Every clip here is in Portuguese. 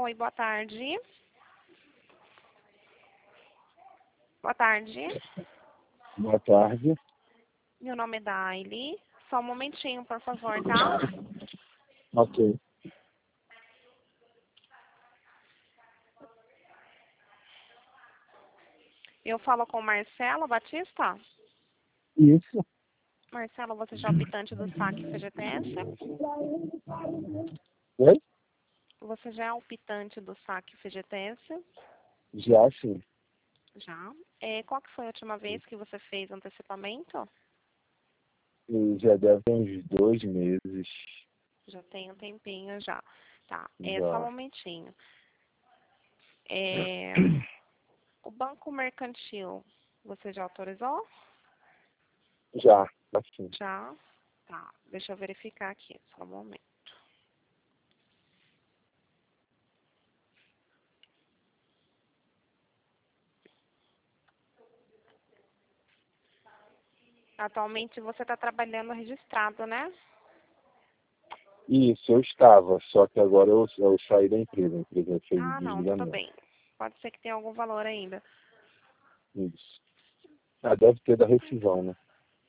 Oi, boa tarde. Boa tarde. Boa tarde. Meu nome é Daily. Só um momentinho, por favor, tá? Ok. Eu falo com Marcelo Batista. Isso. Marcelo, você já é optante do saque FGTS? Oi? Você já é optante do saque FGTS? Já sim. Já. Qual que foi a última vez que você fez antecipamento? E já deve ter uns 2 meses. Já tem um tempinho já. Tá, só um Já. momentinho. O Banco Mercantil, você já autorizou? Já. Assim. Já. Tá, deixa eu verificar aqui, só um momento. Atualmente você está trabalhando registrado, né? Isso, eu estava. Só que agora eu saí da empresa. A empresa fez Ah, não, tudo desligamento. bem. Pode ser que tenha algum valor ainda. Isso. Ah, deve ter da rescisão, né?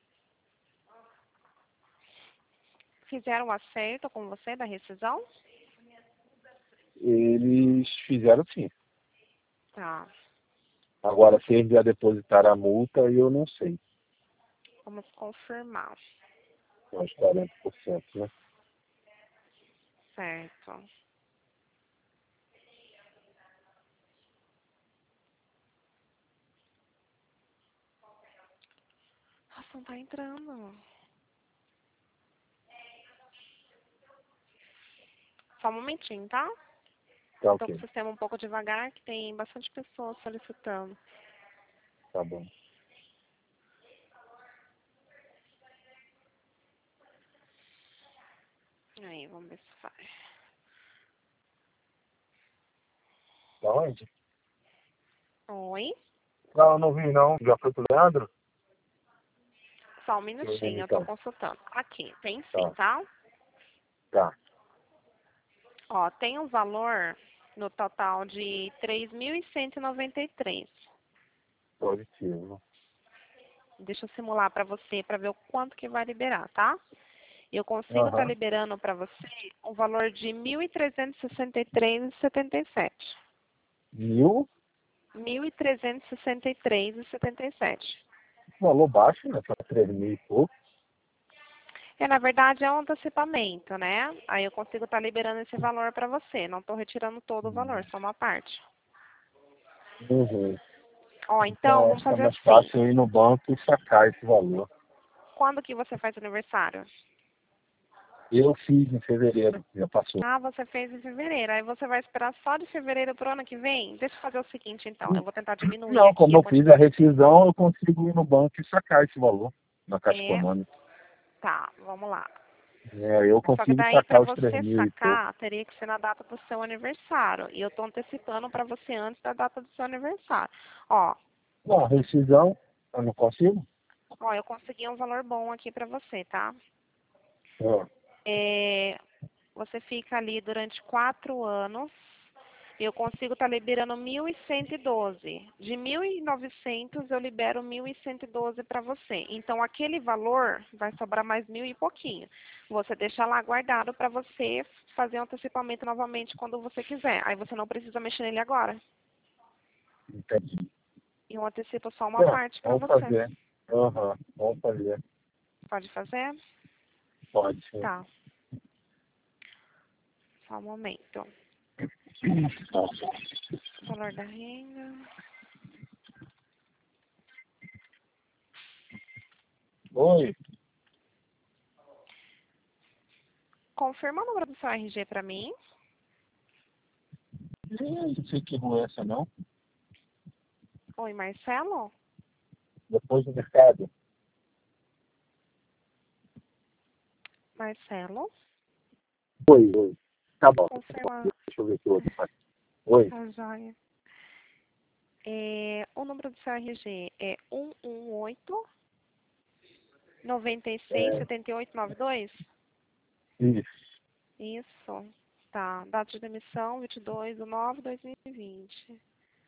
Fizeram o acerto com você da rescisão? Eles fizeram sim. Tá, Agora, se eles já depositaram a multa, eu não sei. vamos confirmar. Uns 40%, né? Certo. Nossa, não tá entrando. Só um momentinho, tá? Tá Tô com ok. o sistema um pouco devagar, que tem bastante pessoas solicitando. Tá bom. Aí, vamos ver se vai. Da onde? Oi? Não, não vi não. Já foi pro Leandro? Só um Deixa eu ver minutinho, eu tô então. consultando. Aqui, tem sim, Tá. tá? Tá. Ó, tem um valor no total de 3.193. Positivo. Deixa eu simular para você, para ver o quanto que vai liberar, tá? Eu consigo estar Aham. liberando para você um valor de 1.363,77. 1.000? 1.363,77. Valor baixo, né? Para 3.000 e pouco. Na verdade, é um antecipamento, né? Aí eu consigo estar liberando esse valor para você. Não estou retirando todo o valor, só uma parte. Uhum. Ó, então, Então, vamos acho que é fazer mais assim. fácil eu ir no banco e sacar esse valor. Quando que você faz aniversário? Eu fiz em fevereiro, já passou. Ah, você fez em fevereiro. Aí você vai esperar só de fevereiro pro ano que vem? Deixa eu fazer o seguinte, então. Eu vou tentar diminuir Não, aqui como a eu fiz a quantidade. rescisão, eu consigo ir no banco e sacar esse valor na Caixa É, Econômica. tá, vamos lá. Eu Só que consigo daí, para sacar os você 3.000 e pouco. sacar, teria que ser na data do seu aniversário. E eu tô antecipando para você antes da data do seu aniversário. Ó, Não, a rescisão, eu não consigo? eu consegui um valor bom aqui para você, tá? Ah, Você fica ali durante 4 anos. Eu consigo estar liberando 1.112. De 1.900 eu libero 1.112 para você. Então, aquele valor vai sobrar mais 1.000 e pouquinho. Você deixa lá guardado para você fazer um antecipamento novamente quando você quiser. Aí você não precisa mexer nele agora. entendi. E eu antecipo só uma Bom, parte para vamos você. fazer. Aham, vamos fazer. Pode fazer? Pode sim. Tá. Só um momento. Valor da renda. Oi, Confirma o número do seu RG para mim. não sei que rua é essa não. Oi, Marcelo? Depois do mercado. Marcelo? Oi, oi. Tá bom, Confirma. deixa eu ver aqui outro. Oi, Tá joia. O número do seu RG é 118 96 é, 78 92? isso. Isso. Tá. Data de demissão, 22/9/2020.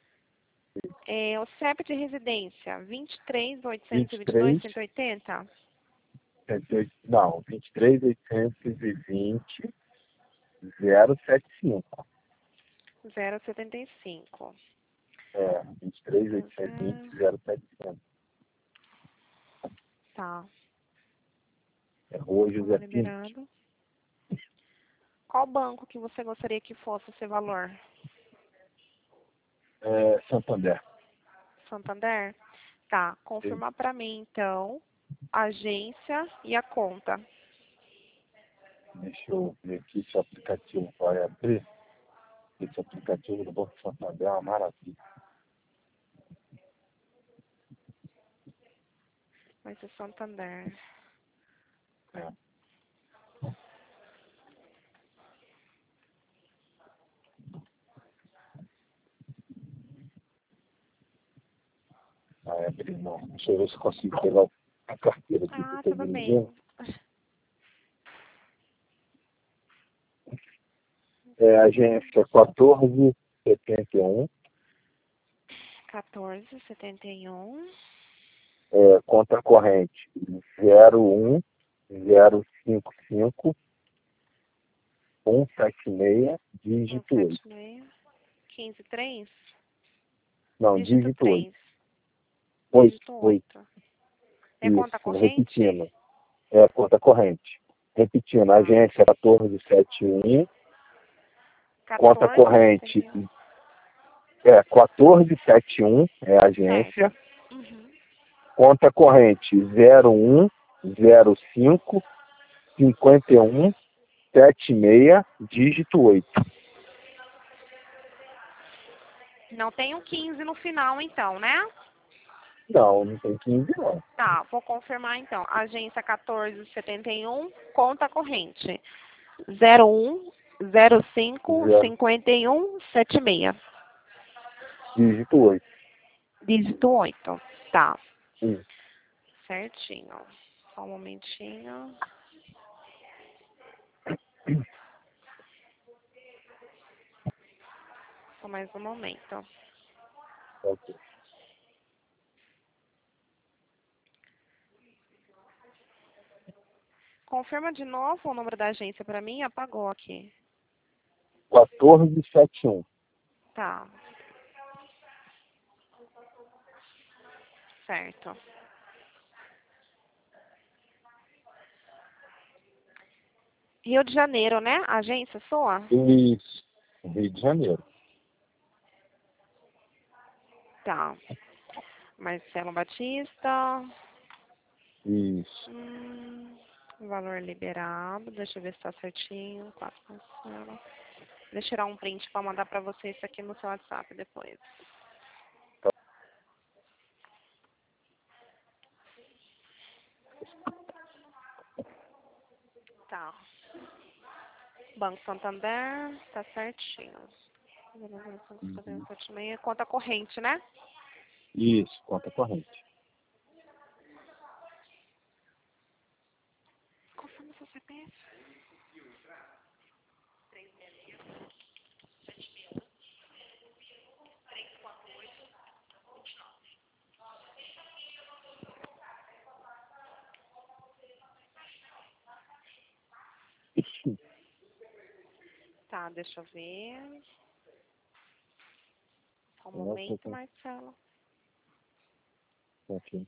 O CEP de residência, 23.822.180. Não, 23.820, 075. 075. 23.820, 075. Tá. É Rua José Pinto. Liberado. Qual banco que você gostaria que fosse esse valor? Santander. Santander? Tá. Confirma para mim, então, a agência e a conta. Deixa eu ver aqui se o aplicativo vai abrir. Esse aplicativo do Banco Santander é uma maravilha. Vai ser Santander. É. Vai abrir, não. Deixa eu ver se eu consigo pegar a carteira aqui. Ah, tudo bem. Agência 1471. 1471. Conta corrente 01055 176, dígito 8. 176. 153. Não, Dígito dígito 3. 8. Dígito 8. 8. É conta corrente? Repetindo. Conta corrente. Repetindo, agência 1471. Conta corrente 1471 é a agência. Uhum. Conta corrente 0105 51 76, dígito 8. Não tem um 15 no final, então, né? Não, não tem 15 não. Tá, vou confirmar então. Agência 1471, conta corrente 0105 51 76. Dígito 8. Dígito 8. Tá. Isso. Certinho. Só um momentinho. Só mais um momento. Ok. Confirma de novo o número da agência para mim. Apagou aqui. 1471. Tá. Certo. Rio de Janeiro, né? A agência sua? Isso. Rio de Janeiro. Tá. Marcelo Batista. Isso. Valor liberado. Deixa eu ver se tá certinho. 4 Marcelo. Deixa eu tirar um print para mandar para você isso aqui no seu WhatsApp depois. Tá. Banco Santander, tá certinho. Conta corrente, né? Isso, conta corrente. Confirma seu CPF. Tá, deixa eu ver. Só um momento, Marcelo. Ok.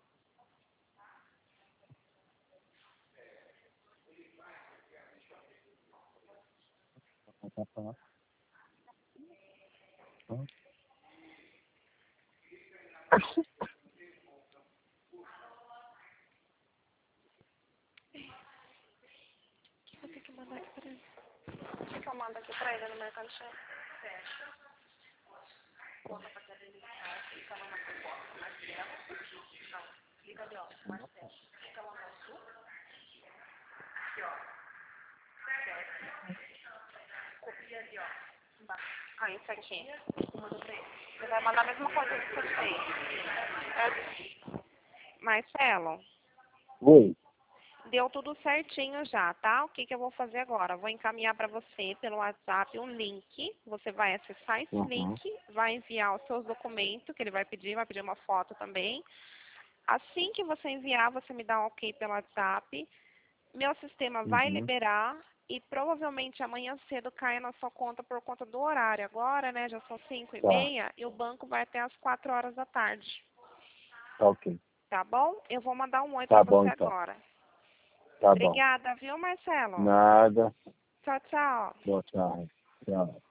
Vou ter que mandar aqui pra ele. O que eu mando aqui pra ele no Mercado Livre? Conta pra ele. Fica lá na proposta. Marcelo. Não, liga ali, ó. Marcelo. Fica lá no azul. Aqui, ó. Copia ali, ó. Embaixo. Ah, isso aqui. Manda pra ele. Você vai mandar a mesma coisa que você fez. Marcelo, Oi. deu tudo certinho já, tá? O que que eu vou fazer agora? Vou encaminhar para você pelo WhatsApp um link. Você vai acessar esse Uhum. link, vai enviar os seus documentos, que ele vai pedir uma foto também. Assim que você enviar, você me dá um ok pelo WhatsApp. Meu sistema vai Uhum. liberar e provavelmente amanhã cedo cai na sua conta por conta do horário. Agora, né, já são 5 e Tá. meia e o banco vai até às 4 horas da tarde. Tá ok. Tá bom? Eu vou mandar um oi para Tá bom, você então. agora. Tá bom. Obrigada, viu, Marcelo? Nada. Tchau, tchau. Boa tarde. Tchau.